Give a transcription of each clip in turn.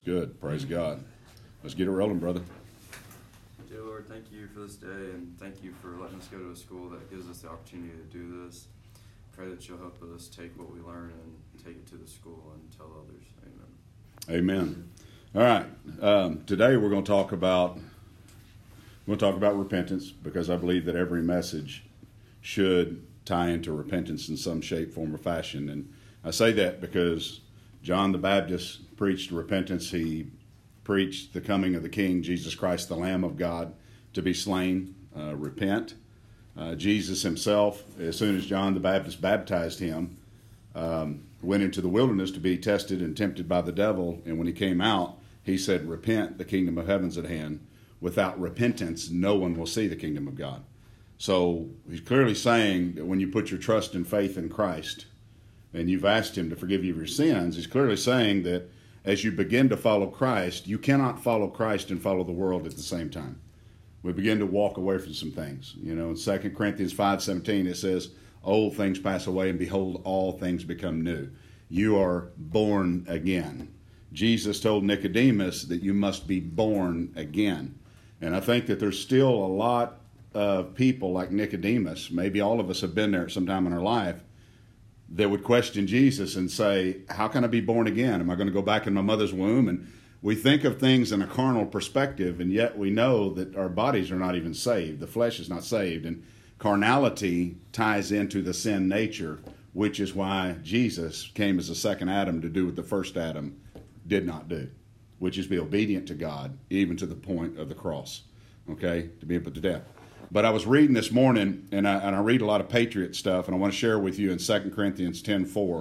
Good. Praise God. Let's get it rolling, brother. Dear Lord, thank you for this day, and thank you for letting us go to a school that gives us the opportunity to do this. Pray that you'll help us take what we learn and take it to the school and tell others. Amen. Amen. All right. Today we're going to talk about repentance, because I believe that every message should tie into repentance in some shape, form, or fashion. And I say that because John the Baptist preached repentance. He preached the coming of the King, Jesus Christ, the Lamb of God, to be slain. Repent. Jesus himself, as soon as John the Baptist baptized him, went into the wilderness to be tested and tempted by the devil. And when he came out, he said, "Repent, the kingdom of heaven's at hand. Without repentance, no one will see the kingdom of God." So he's clearly saying that when you put your trust and faith in Christ and you've asked him to forgive you of your sins, he's clearly saying that as you begin to follow Christ, you cannot follow Christ and follow the world at the same time. We begin to walk away from some things. You know, in 2 Corinthians 5:17, it says, "Old things pass away, and behold, all things become new." You are born again. Jesus told Nicodemus that you must be born again. And I think that there's still a lot of people like Nicodemus, maybe all of us have been there at some time in our life, that would question Jesus and say, how can I be born again? Am I going to go back in my mother's womb? And we think of things in a carnal perspective, and yet we know that our bodies are not even saved. The flesh is not saved. And carnality ties into the sin nature, which is why Jesus came as a second Adam to do what the first Adam did not do, which is be obedient to God, even to the point of the cross, okay, to be put to death. But I was reading this morning, and I read a lot of Patriot stuff, and I want to share with you in 2 Corinthians 10:4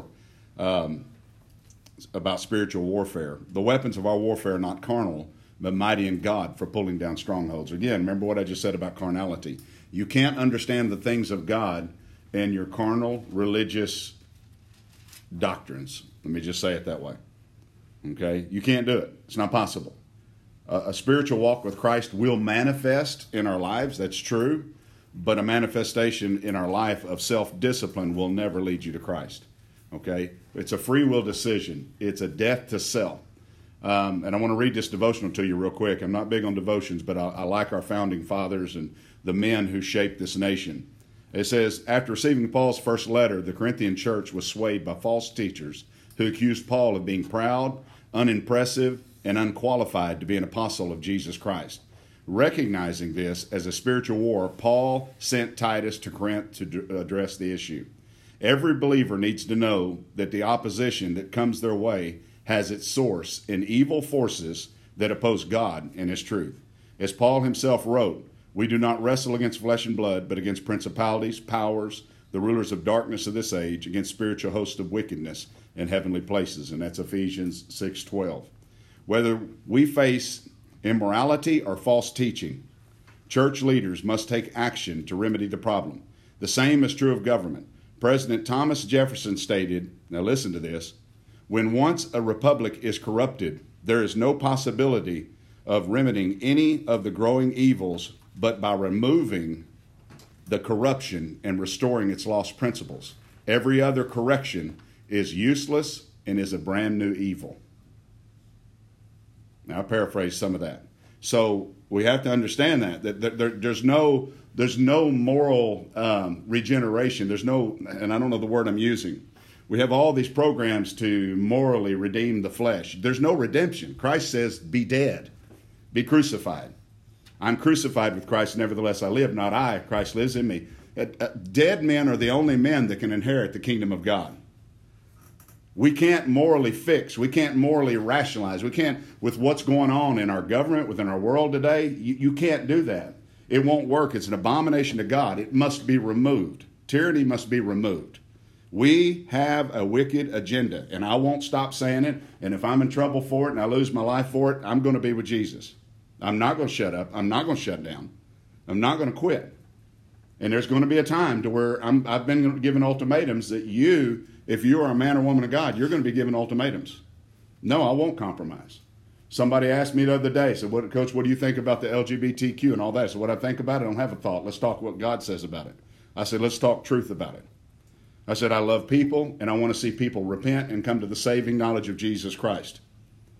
about spiritual warfare. The weapons of our warfare are not carnal, but mighty in God for pulling down strongholds. Again, remember what I just said about carnality. You can't understand the things of God in your carnal religious doctrines. Let me just say it that way. Okay? You can't do it. It's not possible. A spiritual walk with Christ will manifest in our lives. That's true. But a manifestation in our life of self-discipline will never lead you to Christ. Okay? It's a free will decision. It's a death to self. And I want to read this devotional to you real quick. I'm not big on devotions, but I like our founding fathers and the men who shaped this nation. It says, after receiving Paul's first letter, the Corinthian church was swayed by false teachers who accused Paul of being proud, unimpressive, and unqualified to be an apostle of Jesus Christ. Recognizing this as a spiritual war, Paul sent Titus to Corinth to address the issue. Every believer needs to know that the opposition that comes their way has its source in evil forces that oppose God and his truth. As Paul himself wrote, we do not wrestle against flesh and blood, but against principalities, powers, the rulers of darkness of this age, against spiritual hosts of wickedness in heavenly places. And that's Ephesians 6:12. Whether we face immorality or false teaching, church leaders must take action to remedy the problem. The same is true of government. President Thomas Jefferson stated, now listen to this, when once a republic is corrupted, there is no possibility of remedying any of the growing evils but by removing the corruption and restoring its lost principles. Every other correction is useless and is a brand new evil. Now, I paraphrase some of that. So we have to understand that there's no moral regeneration. There's no, and I don't know the word I'm using. We have all these programs to morally redeem the flesh. There's no redemption. Christ says, be dead, be crucified. I'm crucified with Christ, nevertheless I live, not I, Christ lives in me. Dead men are the only men that can inherit the kingdom of God. We can't morally fix. We can't morally rationalize. We can't, with what's going on in our government, within our world today, you can't do that. It won't work. It's an abomination to God. It must be removed. Tyranny must be removed. We have a wicked agenda, and I won't stop saying it. And if I'm in trouble for it and I lose my life for it, I'm going to be with Jesus. I'm not going to shut up. I'm not going to shut down. I'm not going to quit. And there's going to be a time to where I've been given ultimatums that if you are a man or woman of God, you're going to be given ultimatums. No, I won't compromise. Somebody asked me the other day, said, Coach, what do you think about the LGBTQ and all that? So what I think about it, I don't have a thought. Let's talk what God says about it. I said, let's talk truth about it. I said, I love people, and I want to see people repent and come to the saving knowledge of Jesus Christ.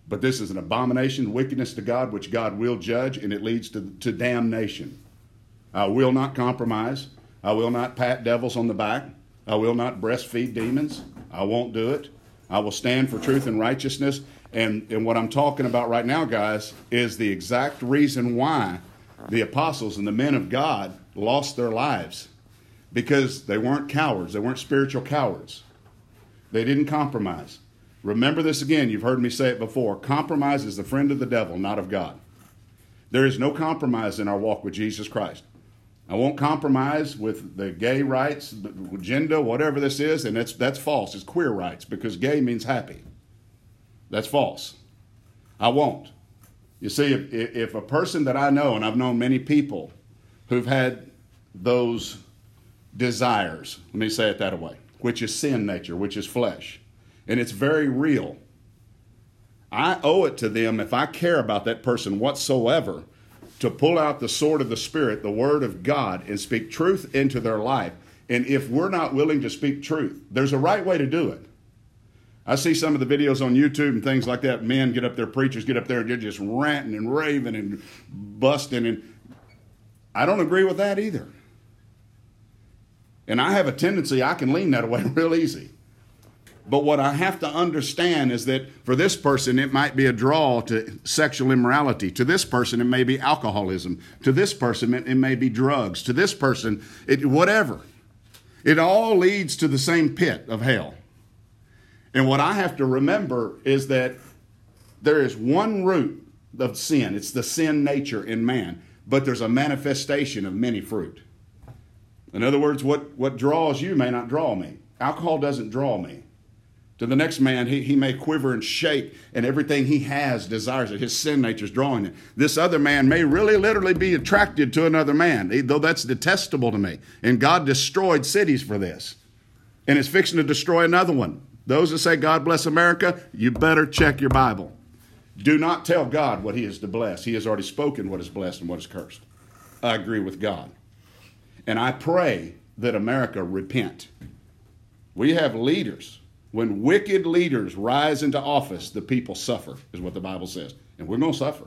But this is an abomination, wickedness to God, which God will judge, and it leads to damnation. I will not compromise. I will not pat devils on the back. I will not breastfeed demons. I won't do it. I will stand for truth and righteousness. And what I'm talking about right now, guys, is the exact reason why the apostles and the men of God lost their lives. Because they weren't cowards. They weren't spiritual cowards. They didn't compromise. Remember this again. You've heard me say it before. Compromise is the friend of the devil, not of God. There is no compromise in our walk with Jesus Christ. I won't compromise with the gay rights, agenda, whatever this is, and that's false. It's queer rights, because gay means happy. That's false. I won't. You see, if a person that I know, and I've known many people who've had those desires, let me say it that way, which is sin nature, which is flesh, and it's very real, I owe it to them, if I care about that person whatsoever, to pull out the sword of the Spirit, the Word of God, and speak truth into their life. And if we're not willing to speak truth, there's a right way to do it. I see some of the videos on YouTube and things like that. Men get up there, preachers get up there, and they're just ranting and raving and busting. And I don't agree with that either. And I have a tendency, I can lean that way real easy. But what I have to understand is that for this person, it might be a draw to sexual immorality. To this person, it may be alcoholism. To this person, it may be drugs. To this person, whatever. It all leads to the same pit of hell. And what I have to remember is that there is one root of sin. It's the sin nature in man. But there's a manifestation of many fruit. In other words, what draws you may not draw me. Alcohol doesn't draw me. To the next man, he may quiver and shake, and everything he has desires it. His sin nature is drawing it. This other man may really literally be attracted to another man, though that's detestable to me. And God destroyed cities for this. And is fixing to destroy another one. Those that say, God bless America, you better check your Bible. Do not tell God what he is to bless. He has already spoken what is blessed and what is cursed. I agree with God. And I pray that America repent. We have leaders. When wicked leaders rise into office, the people suffer, is what the Bible says. And we're going to suffer.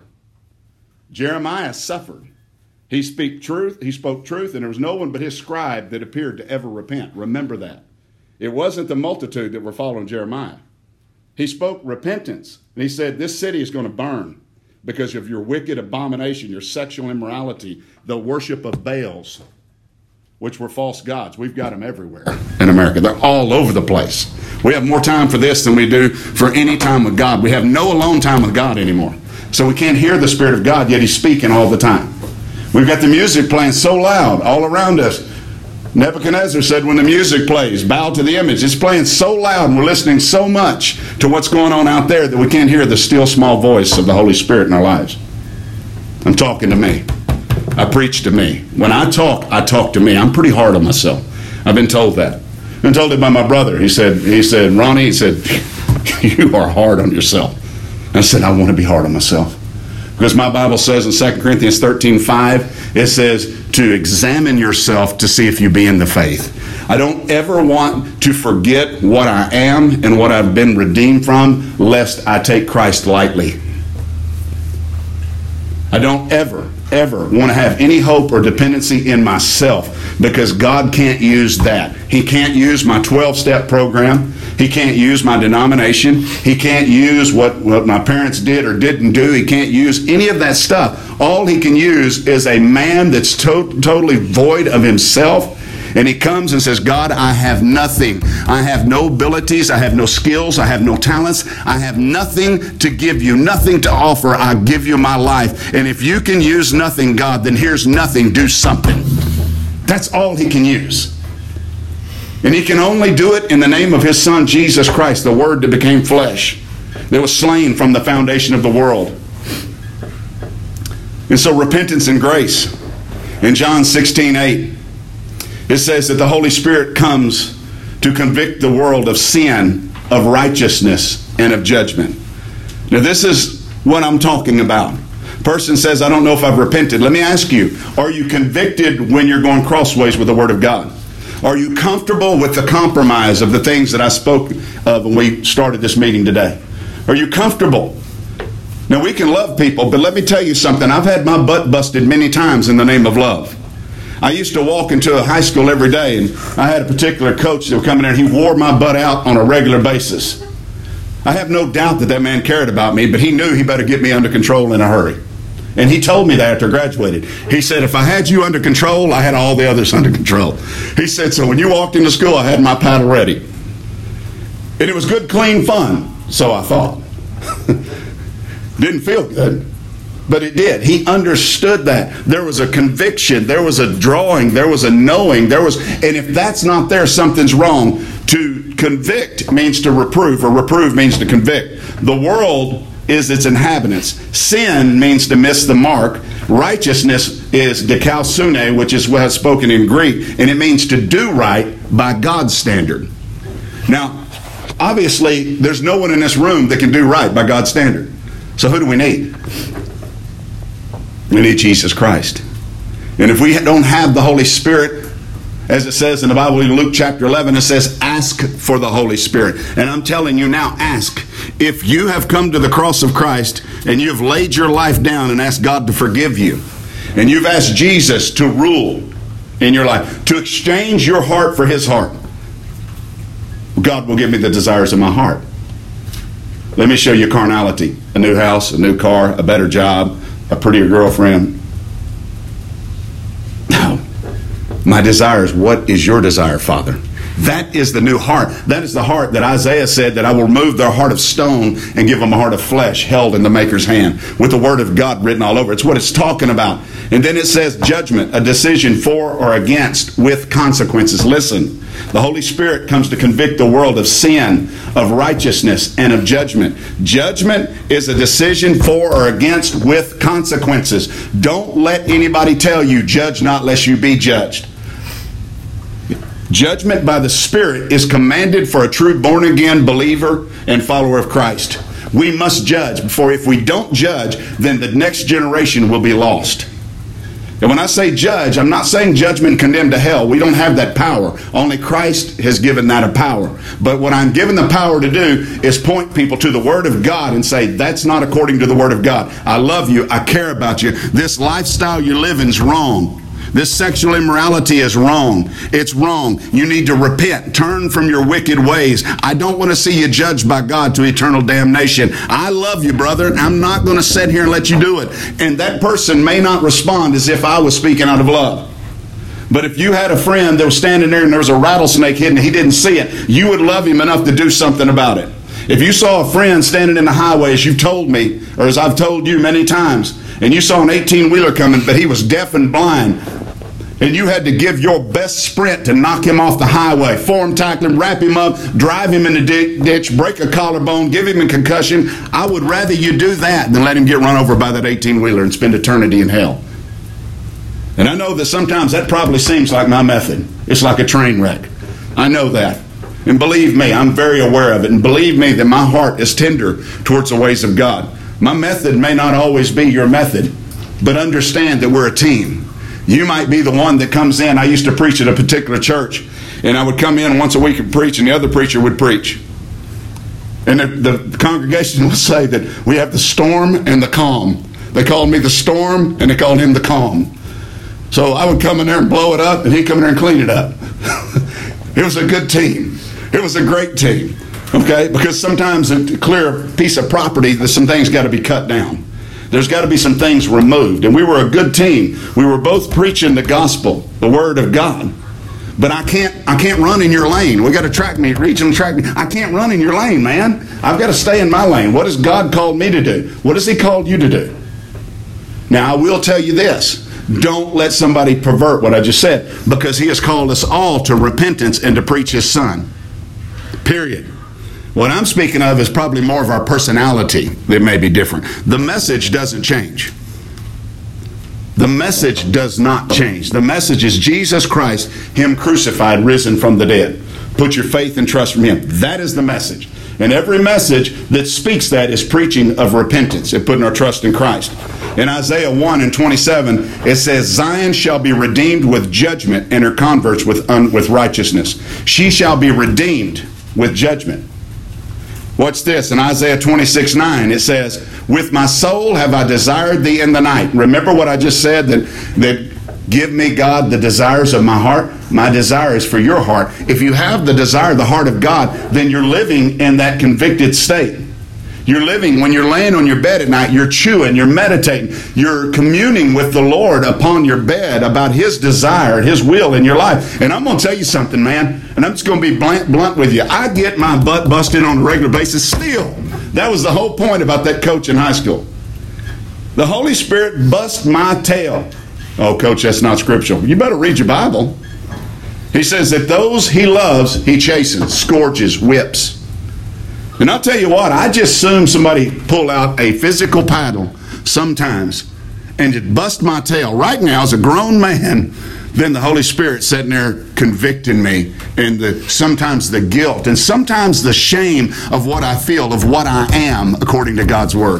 Jeremiah suffered. He spoke truth, and there was no one but his scribe that appeared to ever repent. Remember that. It wasn't the multitude that were following Jeremiah. He spoke repentance, and he said, this city is going to burn because of your wicked abomination, your sexual immorality, the worship of Baals, which were false gods. We've got them everywhere in America. They're all over the place. We have more time for this than we do for any time with God. We have no alone time with God anymore. So we can't hear the Spirit of God, yet he's speaking all the time. We've got the music playing so loud all around us. Nebuchadnezzar said when the music plays, bow to the image. It's playing so loud and we're listening so much to what's going on out there that we can't hear the still small voice of the Holy Spirit in our lives. I'm talking to me. I preach to me. When I talk to me. I'm pretty hard on myself. I've been told that. I've been told it by my brother. He said, Ronnie, you are hard on yourself. And I said, I want to be hard on myself. Because my Bible says in 2 Corinthians 13:5, it says to examine yourself to see if you be in the faith. I don't ever want to forget what I am and what I've been redeemed from, lest I take Christ lightly. I don't ever want to have any hope or dependency in myself, because God can't use that. He can't use my 12-step program. He can't use my denomination. He can't use what my parents did or didn't do. He can't use any of that stuff. All he can use is a man that's totally void of himself. And he comes and says, God, I have nothing. I have no abilities. I have no skills. I have no talents. I have nothing to give you, nothing to offer. I give you my life. And if you can use nothing, God, then here's nothing. Do something. That's all he can use. And he can only do it in the name of his Son, Jesus Christ, the Word that became flesh, that was slain from the foundation of the world. And so repentance and grace. In John 16:8, it says that the Holy Spirit comes to convict the world of sin, of righteousness, and of judgment. Now this is what I'm talking about. Person says, I don't know if I've repented. Let me ask you, are you convicted when you're going crossways with the Word of God? Are you comfortable with the compromise of the things that I spoke of when we started this meeting today? Are you comfortable Now, we can love people, but let me tell you something. I've had my butt busted many times in the name of love. I used to walk into a high school every day, and I had a particular coach that would come in there, and he wore my butt out on a regular basis. I have no doubt that that man cared about me, but he knew he better get me under control in a hurry. And he told me that after I graduated. He said, if I had you under control, I had all the others under control. He said, so when you walked into school, I had my paddle ready. And it was good, clean fun, so I thought. Didn't feel good, but it did. He understood that. There was a conviction. There was a drawing. There was a knowing. And if that's not there, something's wrong. To convict means to reprove, or reprove means to convict. The world is its inhabitants. Sin means to miss the mark. Righteousness is dikaiosune, which is what is spoken in Greek, and it means to do right by God's standard. Now, obviously, there's no one in this room that can do right by God's standard. So who do we need? We need Jesus Christ. And if we don't have the Holy Spirit, as it says in the Bible in Luke chapter 11, it says, ask for the Holy Spirit. And I'm telling you now, ask. If you have come to the cross of Christ and you've laid your life down and asked God to forgive you, and you've asked Jesus to rule in your life, to exchange your heart for his heart, God will give me the desires of my heart. Let me show you carnality. A new house, a new car, a better job, a prettier girlfriend. No. My desires, what is your desire, Father? That is the new heart. That is the heart that Isaiah said that I will remove their heart of stone and give them a heart of flesh held in the Maker's hand with the word of God written all over. It's what it's talking about. And then it says judgment, a decision for or against with consequences. Listen, the Holy Spirit comes to convict the world of sin, of righteousness, and of judgment. Judgment is a decision for or against with consequences. Don't let anybody tell you, judge not lest you be judged. Judgment by the Spirit is commanded for a true born-again believer and follower of Christ. We must judge, for if we don't judge, then the next generation will be lost. And when I say judge, I'm not saying judgment condemned to hell. We don't have that power. Only Christ has given that a power. But what I'm given the power to do is point people to the Word of God and say, that's not according to the Word of God. I love you. I care about you. This lifestyle you're living is wrong. This sexual immorality is wrong. It's wrong. You need to repent. Turn from your wicked ways. I don't want to see you judged by God to eternal damnation. I love you, brother. I'm not going to sit here and let you do it. And that person may not respond as if I was speaking out of love. But if you had a friend that was standing there and there was a rattlesnake hidden and he didn't see it, you would love him enough to do something about it. If you saw a friend standing in the highway, as you've told me, or as I've told you many times, and you saw an 18-wheeler coming, but he was deaf and blind, and you had to give your best sprint to knock him off the highway, form tackle him, wrap him up, drive him in the ditch, break a collarbone, give him a concussion, I would rather you do that than let him get run over by that 18-wheeler and spend eternity in hell. And I know that sometimes that probably seems like my method. It's like a train wreck. I know that. And believe me, I'm very aware of it. And believe me that my heart is tender towards the ways of God. My method may not always be your method, but understand that we're a team. You might be the one that comes in. I used to preach at a particular church, and I would come in once a week and preach, and the other preacher would preach. And the congregation would say that we have the storm and the calm. They called me the storm, and they called him the calm. So I would come in there and blow it up, and he'd come in there and clean it up. It was a good team. It was a great team, okay? Because sometimes to clear a piece of property, there's some things got to be cut down. There's got to be some things removed. And we were a good team. We were both preaching the gospel, the word of God. But I can't run in your lane. We got a track meet, regional track meet. I can't run in your lane, man. I've got to stay in my lane. What has God called me to do? What has he called you to do? Now, I will tell you this. Don't let somebody pervert what I just said, because he has called us all to repentance and to preach his son. Period. What I'm speaking of is probably more of our personality that may be different. The message doesn't change. The message does not change. The message is Jesus Christ, him crucified, risen from the dead. Put your faith and trust from him. That is the message. And every message that speaks that is preaching of repentance and putting our trust in Christ. In Isaiah 1:27, it says, Zion shall be redeemed with judgment, and her converts with righteousness. She shall be redeemed with judgment. Watch this. In Isaiah 26:9, it says, with my soul have I desired thee in the night. Remember what I just said, that give me, God, the desires of my heart. My desire is for your heart. If you have the desire of the heart of God, then you're living in that convicted state. You're living, when you're laying on your bed at night, you're chewing, you're meditating, you're communing with the Lord upon your bed about His desire, His will in your life. And I'm going to tell you something, man, and I'm just going to be blunt with you. I get my butt busted on a regular basis still. That was the whole point about that coach in high school. The Holy Spirit bust my tail. Oh, coach, that's not scriptural. You better read your Bible. He says that those He loves, He chastens, scourges, whips. And I'll tell you what, I just assume somebody pull out a physical paddle sometimes and just bust my tail. Right now, as a grown man, then the Holy Spirit sitting there convicting me, and sometimes the guilt and sometimes the shame of what I feel, of what I am, according to God's Word.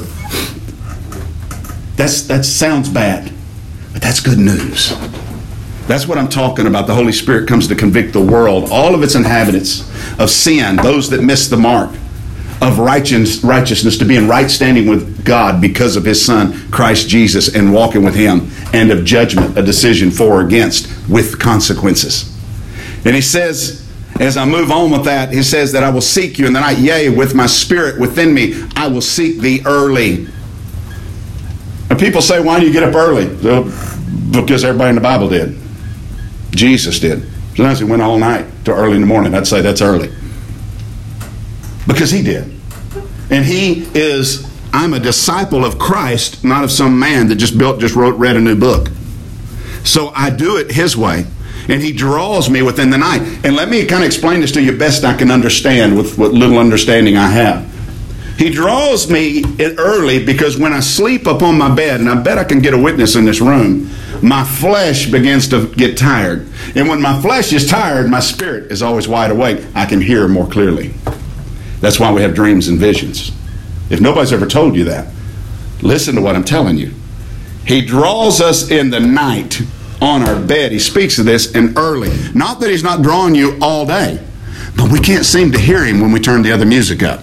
That sounds bad, but that's good news. That's what I'm talking about. The Holy Spirit comes to convict the world, all of its inhabitants, of sin, those that miss the mark, of righteousness, to be in right standing with God because of His Son, Christ Jesus, and walking with Him, and of judgment, a decision for or against, with consequences. And He says, as I move on with that, He says that I will seek you in the night, yea, with my spirit within me, I will seek thee early. And people say, why do you get up early? So, because everybody in the Bible did. Jesus did. Sometimes He went all night to early in the morning. I'd say that's early. Because He did. And I'm a disciple of Christ, not of some man that just read a new book. So I do it His way. And He draws me within the night. And let me kind of explain this to you best I can understand with what little understanding I have. He draws me early because when I sleep upon my bed, and I bet I can get a witness in this room, my flesh begins to get tired. And when my flesh is tired, my spirit is always wide awake. I can hear more clearly. That's why we have dreams and visions. If nobody's ever told you that, listen to what I'm telling you. He draws us in the night on our bed. He speaks of this in early. Not that He's not drawing you all day, but we can't seem to hear Him when we turn the other music up.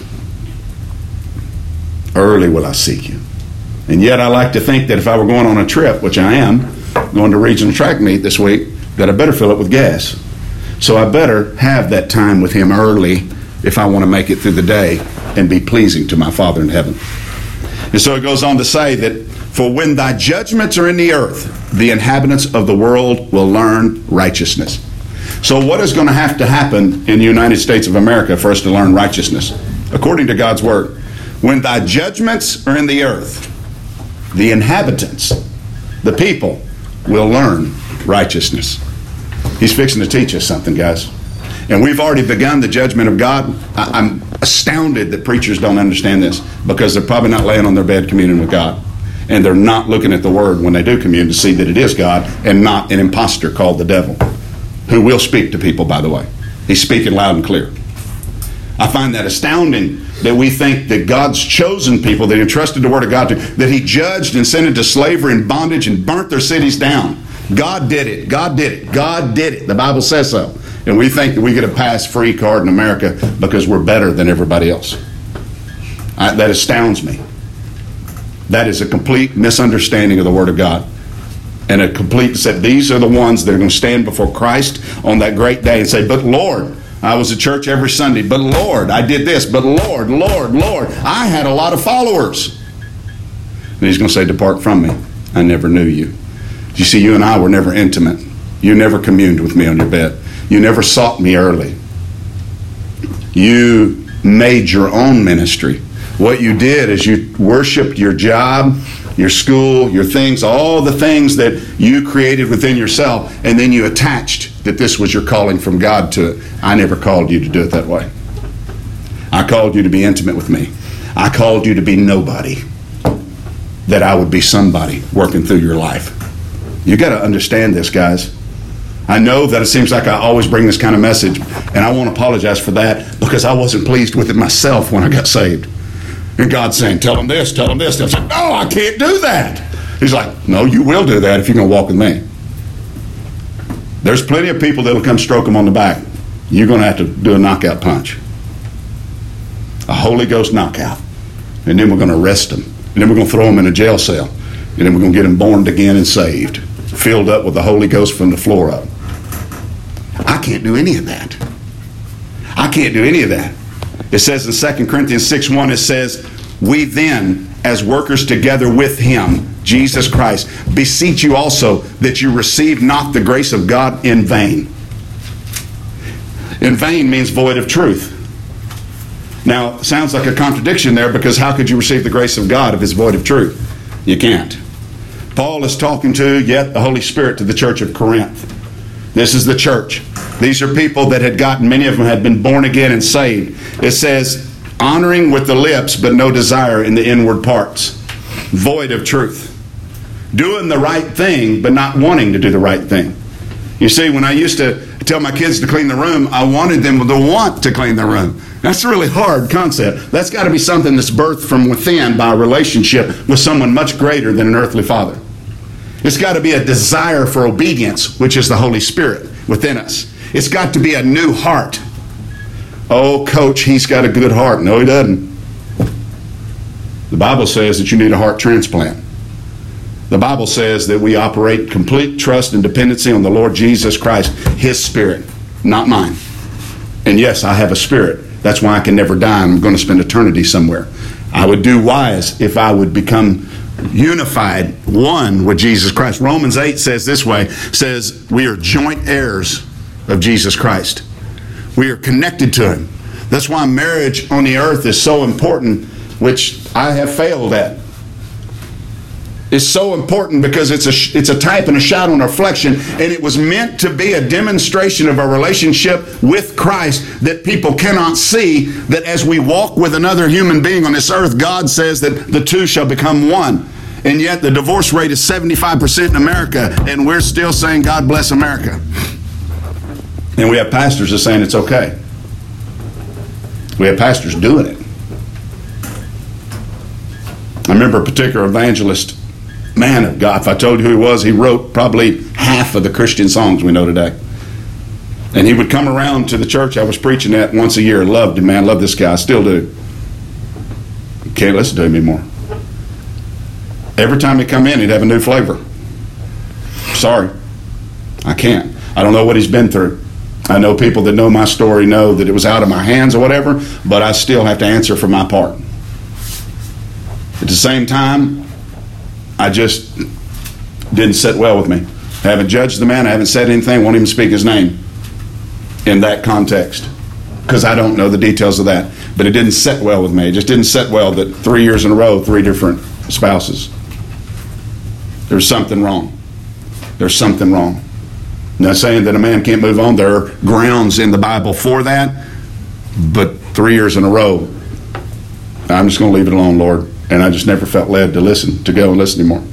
Early will I seek you. And yet I like to think that if I were going on a trip, which I am, going to regional track meet this week, that I better fill it with gas. So I better have that time with Him early if I want to make it through the day and be pleasing to my Father in heaven. And so it goes on to say that, for when thy judgments are in the earth, the inhabitants of the world will learn righteousness. So what is going to have to happen in the United States of America for us to learn righteousness? According to God's Word, when thy judgments are in the earth, the inhabitants, the people, will learn righteousness. He's fixing to teach us something, guys. And we've already begun the judgment of God. I'm astounded that preachers don't understand this, because they're probably not laying on their bed communing with God. And they're not looking at the Word when they do commune to see that it is God and not an imposter called the devil, who will speak to people, by the way. He's speaking loud and clear. I find that astounding that we think that God's chosen people, that He entrusted the Word of God to, that He judged and sent into slavery and bondage and burnt their cities down. God did it. God did it. God did it. The Bible says so. And we think that we get a pass-free card in America because we're better than everybody else. That astounds me. That is a complete misunderstanding of the Word of God. And a complete set. These are the ones that are going to stand before Christ on that great day and say, but Lord, I was at church every Sunday. But Lord, I did this. But Lord, I had a lot of followers. And He's going to say, depart from me. I never knew you. You see, you and I were never intimate. You never communed with me on your bed. You never sought me early. You made your own ministry. What you did is you worshiped your job, your school, your things, all the things that you created within yourself, and then you attached that this was your calling from God to it. I never called you to do it that way. I called you to be intimate with me. I called you to be nobody, that I would be somebody working through your life. You got to understand this, guys. I know that it seems like I always bring this kind of message, and I won't apologize for that, because I wasn't pleased with it myself when I got saved. And God's saying, tell them this, tell them this. And I'm saying, no, I can't do that. He's like, no, you will do that if you're going to walk with me. There's plenty of people that will come stroke them on the back. You're going to have to do a knockout punch. A Holy Ghost knockout. And then we're going to arrest them. And then we're going to throw them in a jail cell. And then we're going to get them born again and saved. Filled up with the Holy Ghost from the floor up. I can't do any of that. I can't do any of that. It says in 2 Corinthians 6:1, it says, we then, as workers together with him, Jesus Christ, beseech you also that you receive not the grace of God in vain. In vain means void of truth. Now, it sounds like a contradiction there, because how could you receive the grace of God if it's void of truth? You can't. Paul is talking to, yet, the Holy Spirit to the church of Corinth. This is the church. These are people that had gotten, many of them had been born again and saved. It says, honoring with the lips, but no desire in the inward parts. Void of truth. Doing the right thing, but not wanting to do the right thing. You see, when I used to tell my kids to clean the room, I wanted them to want to clean the room. That's a really hard concept. That's got to be something that's birthed from within by a relationship with someone much greater than an earthly father. It's got to be a desire for obedience, which is the Holy Spirit within us. It's got to be a new heart. Oh, coach, he's got a good heart. No, he doesn't. The Bible says that you need a heart transplant. The Bible says that we operate complete trust and dependency on the Lord Jesus Christ, his spirit, not mine. And yes, I have a spirit. That's why I can never die. I'm going to spend eternity somewhere. I would do wise if I would become unified, one with Jesus Christ. Romans 8 says this way, says we are joint heirs of Jesus Christ. We are connected to him. That's why marriage on the earth is so important, which I have failed at. It's so important because it's a type and a shadow and a reflection, and it was meant to be a demonstration of our relationship with Christ that people cannot see, that as we walk with another human being on this earth, God says that the two shall become one. And yet the divorce rate is 75% in America, and we're still saying, God bless America. And we have pastors that are saying it's okay. We have pastors doing it. I remember a particular evangelist, man of God. If I told you who he was, he wrote probably half of the Christian songs we know today. And he would come around to the church I was preaching at once a year. Loved him, man. Loved this guy. I still do. Can't listen to him anymore. Every time he'd come in, he'd have a new flavor. Sorry. I can't. I don't know what he's been through. I know people that know my story know that it was out of my hands or whatever, but I still have to answer for my part. At the same time, I just didn't sit well with me. I haven't judged the man. I haven't said anything. Won't even speak his name in that context because I don't know the details of that. But it didn't sit well with me. It just didn't sit well that 3 years in a row, 3 different spouses. There's something wrong. There's something wrong. I'm not saying that a man can't move on. There are grounds in the Bible for that. But 3 years in a row, I'm just going to leave it alone, Lord. And I just never felt led to go and listen anymore.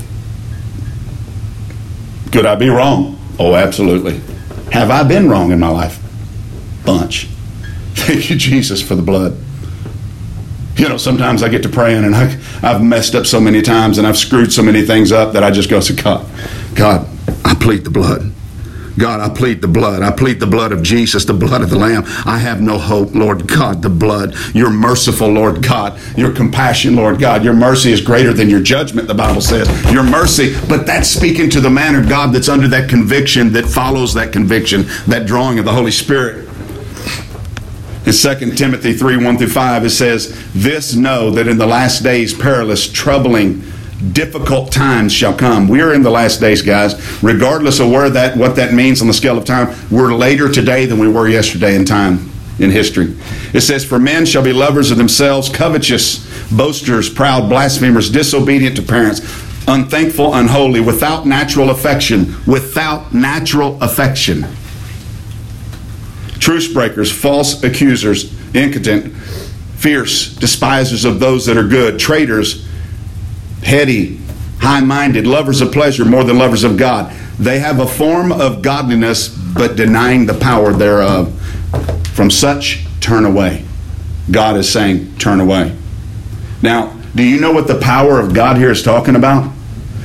Could I be wrong? Oh, absolutely. Have I been wrong in my life? Bunch. Thank you, Jesus, for the blood. You know, sometimes I get to praying and I've messed up so many times and I've screwed so many things up that I just go to God, I plead the blood. God, I plead the blood. I plead the blood of Jesus, the blood of the Lamb. I have no hope, Lord God, the blood. You're merciful, Lord God. Your compassion, Lord God. Your mercy is greater than your judgment, the Bible says. Your mercy, but that's speaking to the man of God that's under that conviction, that follows that conviction, that drawing of the Holy Spirit. In 2 Timothy 3:1-5, it says, this know that in the last days perilous, troubling, difficult times shall come. We are in the last days, guys. Regardless of what that means on the scale of time, we're later today than we were yesterday in time, in history. It says, for men shall be lovers of themselves, covetous, boasters, proud, blasphemers, disobedient to parents, unthankful, unholy, without natural affection. Without natural affection. Truce breakers, false accusers, impotent, fierce, despisers of those that are good, traitors, heady, high-minded, lovers of pleasure more than lovers of God. They have a form of godliness, but denying the power thereof. From such, turn away. God is saying, turn away. Now, do you know what the power of God here is talking about?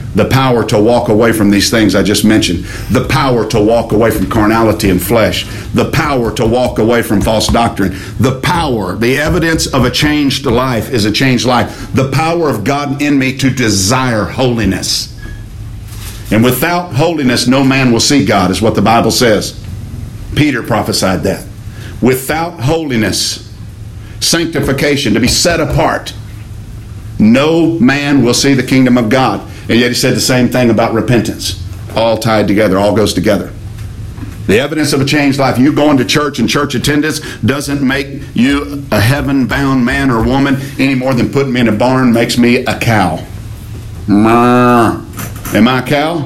The power to walk away from these things I just mentioned. The power to walk away from carnality and flesh. The power to walk away from false doctrine. The power, the evidence of a changed life is a changed life. The power of God in me to desire holiness. And without holiness, no man will see God, is what the Bible says. Peter prophesied that. Without holiness, sanctification, to be set apart, no man will see the kingdom of God. And yet he said the same thing about repentance. All tied together, all goes together. The evidence of a changed life. You going to church and church attendance doesn't make you a heaven-bound man or woman any more than putting me in a barn makes me a cow. Am I a cow?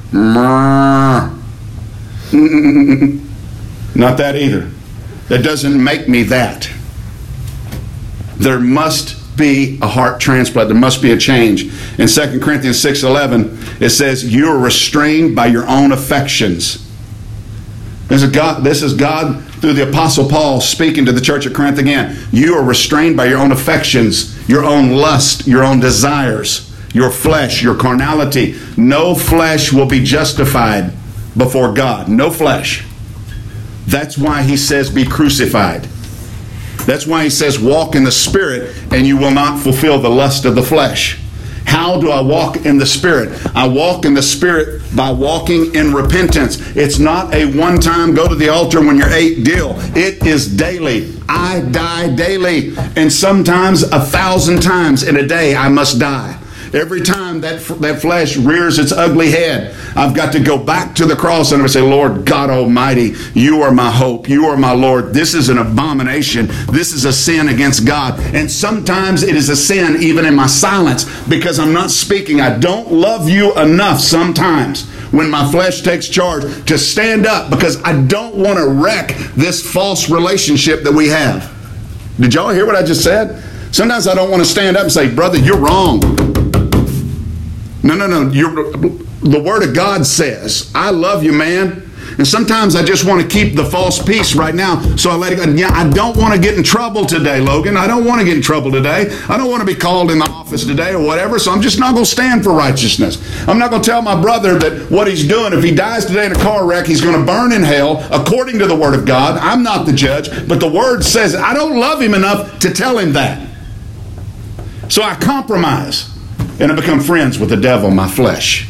Not that either. That doesn't make me that. There must be a heart transplant. There must be a change. In 2 Corinthians 6:11, it says, you are restrained by your own affections. This is God through the Apostle Paul speaking to the church at Corinth again. You are restrained by your own affections, your own lust, your own desires, your flesh, your carnality. No flesh will be justified before God. No flesh. That's why he says be crucified. That's why he says walk in the Spirit and you will not fulfill the lust of the flesh. How do I walk in the Spirit? I walk in the Spirit by walking in repentance. It's not a one-time go to the altar when you're 8 deal. It is daily. I die daily. And sometimes 1,000 times in a day I must die. Every time that flesh rears its ugly head, I've got to go back to the cross and I say, Lord God Almighty, you are my hope. You are my Lord. This is an abomination. This is a sin against God. And sometimes it is a sin even in my silence because I'm not speaking. I don't love you enough sometimes when my flesh takes charge to stand up because I don't want to wreck this false relationship that we have. Did y'all hear what I just said? Sometimes I don't want to stand up and say, brother, you're wrong. No. The Word of God says, I love you, man. And sometimes I just want to keep the false peace right now. So I let it go. Yeah, I don't want to get in trouble today, Logan. I don't want to get in trouble today. I don't want to be called in the office today or whatever. So I'm just not going to stand for righteousness. I'm not going to tell my brother that what he's doing, if he dies today in a car wreck, he's going to burn in hell according to the Word of God. I'm not the judge, but the Word says it. I don't love him enough to tell him that. So I compromise. And I become friends with the devil, my flesh.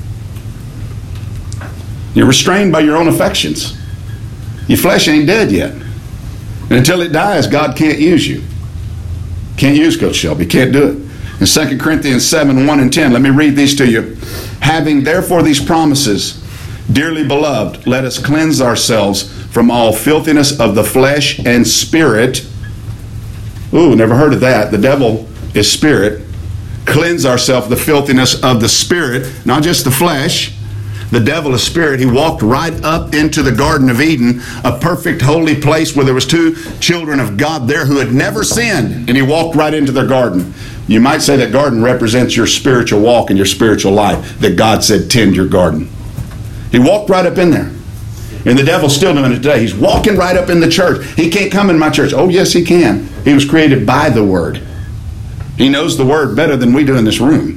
You're restrained by your own affections. Your flesh ain't dead yet. And until it dies, God can't use you. Can't use Coach Shelby. Can't do it. In 2 Corinthians 7:1-10, let me read these to you. Having therefore these promises, dearly beloved, let us cleanse ourselves from all filthiness of the flesh and spirit. Ooh, never heard of that. The devil is spirit. Cleanse ourselves the filthiness of the spirit, not just the flesh. The devil is spirit. He walked right up into the Garden of Eden, a perfect holy place where there was 2 children of God there who had never sinned, and he walked right into their garden. You might say that garden represents your spiritual walk and your spiritual life, that God said tend your garden. He walked right up in there. And the devil's still doing it today. He's walking right up in the church. He can't come in my church. Oh, yes, he can. He was created by the Word. He knows the Word better than we do in this room.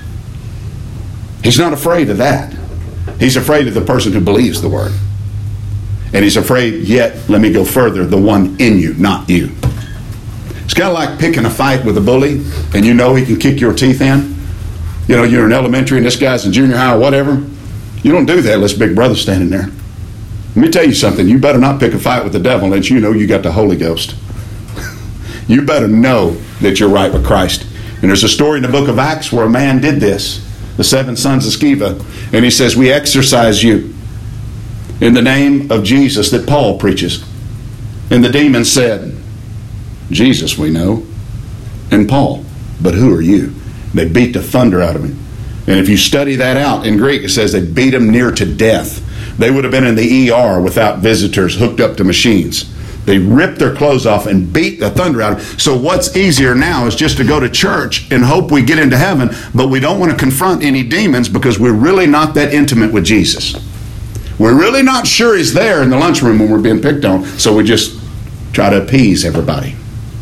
He's not afraid of that. He's afraid of the person who believes the Word. And he's afraid, yet, let me go further, the one in you, not you. It's kind of like picking a fight with a bully, and you know he can kick your teeth in. You know, you're in elementary and this guy's in junior high or whatever. You don't do that unless Big Brother's standing there. Let me tell you something. You better not pick a fight with the devil unless you know you got the Holy Ghost. You better know that you're right with Christ. And there's a story in the book of Acts where a man did this, the 7 sons of Sceva. And he says, we exorcise you in the name of Jesus that Paul preaches. And the demon said, Jesus we know, and Paul, but who are you? They beat the thunder out of him. And if you study that out in Greek, it says they beat him near to death. They would have been in the ER without visitors hooked up to machines. They ripped their clothes off and beat the thunder out of them. So what's easier now is just to go to church and hope we get into heaven, but we don't want to confront any demons because we're really not that intimate with Jesus. We're really not sure he's there in the lunchroom when we're being picked on, so we just try to appease everybody.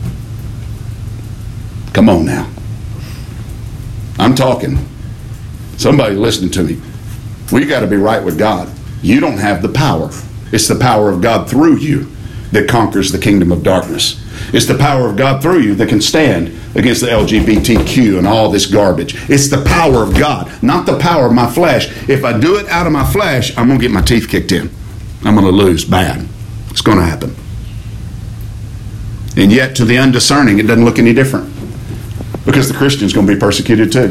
Come on now. I'm talking. Somebody listening to me. We got to be right with God. You don't have the power. It's the power of God through you that conquers the kingdom of darkness. It's the power of God through you that can stand against the LGBTQ and all this garbage. It's the power of God, not the power of my flesh. If I do it out of my flesh, I'm going to get my teeth kicked in. I'm going to lose bad. It's going to happen. And yet, to the undiscerning, it doesn't look any different, because the Christian's going to be persecuted too.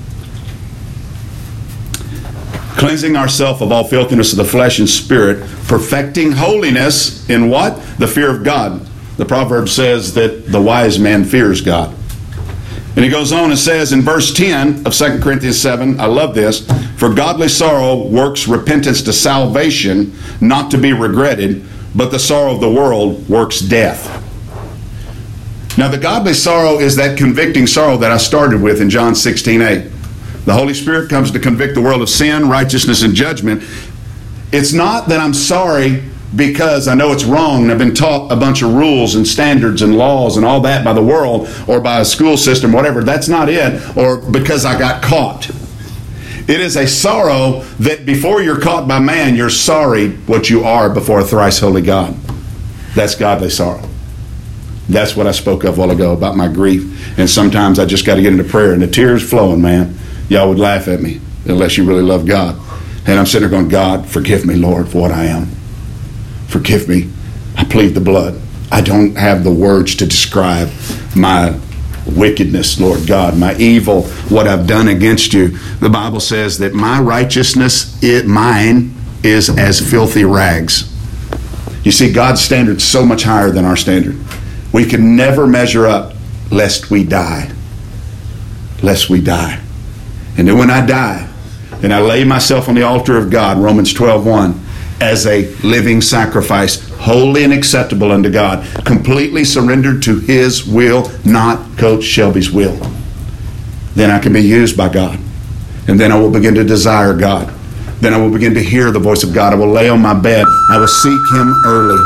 Cleansing ourselves of all filthiness of the flesh and spirit, perfecting holiness in what? The fear of God. The proverb says that the wise man fears God. And he goes on and says in verse 10 of 2 Corinthians 7, I love this, for godly sorrow works repentance to salvation, not to be regretted, but the sorrow of the world works death. Now the godly sorrow is that convicting sorrow that I started with in John 16:8. The Holy Spirit comes to convict the world of sin, righteousness, and judgment. It's not that I'm sorry because I know it's wrong and I've been taught a bunch of rules and standards and laws and all that by the world or by a school system, whatever. That's not it. Or because I got caught. It is a sorrow that before you're caught by man, you're sorry what you are before a thrice holy God. That's godly sorrow. That's what I spoke of a while ago about my grief. And sometimes I just got to get into prayer and the tears flowing, man. Y'all would laugh at me unless you really love God. And I'm sitting there going, God, forgive me, Lord, for what I am. Forgive me. I plead the blood. I don't have the words to describe my wickedness, Lord God, my evil, what I've done against you. The Bible says that my righteousness, mine, is as filthy rags. You see, God's standard is so much higher than our standard. We can never measure up lest we die. Lest we die. And then when I die, and I lay myself on the altar of God, Romans 12:1, as a living sacrifice, holy and acceptable unto God, completely surrendered to His will, not Coach Shelby's will. Then I can be used by God. And then I will begin to desire God. Then I will begin to hear the voice of God. I will lay on my bed. I will seek Him early.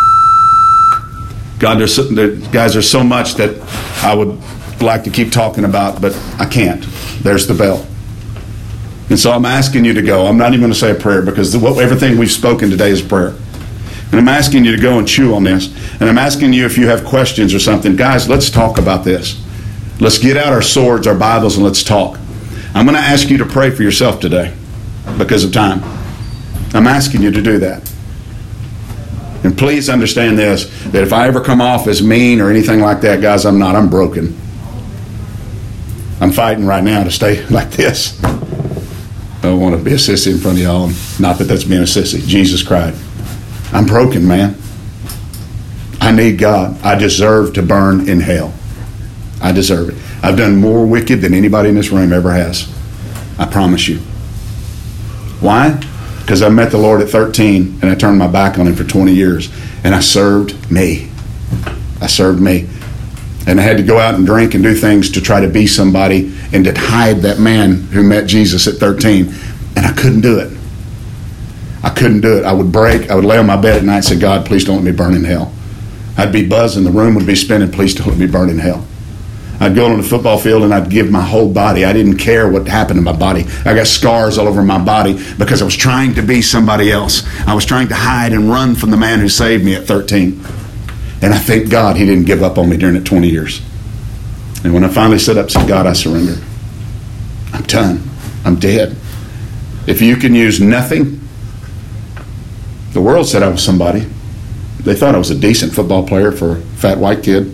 God, there's so much that I would like to keep talking about, but I can't. There's the bell. And so I'm asking you to go. I'm not even going to say a prayer because everything we've spoken today is prayer. And I'm asking you to go and chew on this. And I'm asking you if you have questions or something. Guys, let's talk about this. Let's get out our swords, our Bibles, and let's talk. I'm going to ask you to pray for yourself today because of time. I'm asking you to do that. And please understand this, that if I ever come off as mean or anything like that, guys, I'm not. I'm broken. I'm fighting right now to stay like this. I don't want to be a sissy in front of y'all. Not that that's being a sissy. Jesus cried. I'm broken, man. I need God. I deserve to burn in hell. I deserve it. I've done more wicked than anybody in this room ever has. I promise you. Why? Because I met the Lord at 13 and I turned my back on Him for 20 years. And I served me. I served me. And I had to go out and drink and do things to try to be somebody and to hide that man who met Jesus at 13. And I couldn't do it. I couldn't do it. I would break. I would lay on my bed at night and say, God, please don't let me burn in hell. I'd be buzzing. The room would be spinning. Please don't let me burn in hell. I'd go on the football field and I'd give my whole body. I didn't care what happened to my body. I got scars all over my body because I was trying to be somebody else. I was trying to hide and run from the man who saved me at 13. And I thank God He didn't give up on me during that 20 years. And when I finally stood up and said, God, I surrender. I'm done. I'm dead. If you can use nothing, the world said I was somebody. They thought I was a decent football player for a fat white kid.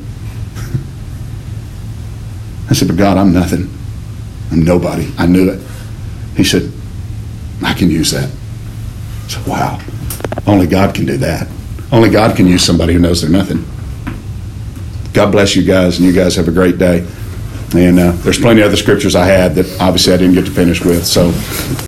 I said, but God, I'm nothing. I'm nobody. I knew it. He said, I can use that. I said, wow. Only God can do that. Only God can use somebody who knows they're nothing. God bless you guys, and you guys have a great day. And there's plenty of other scriptures I had that obviously I didn't get to finish with. So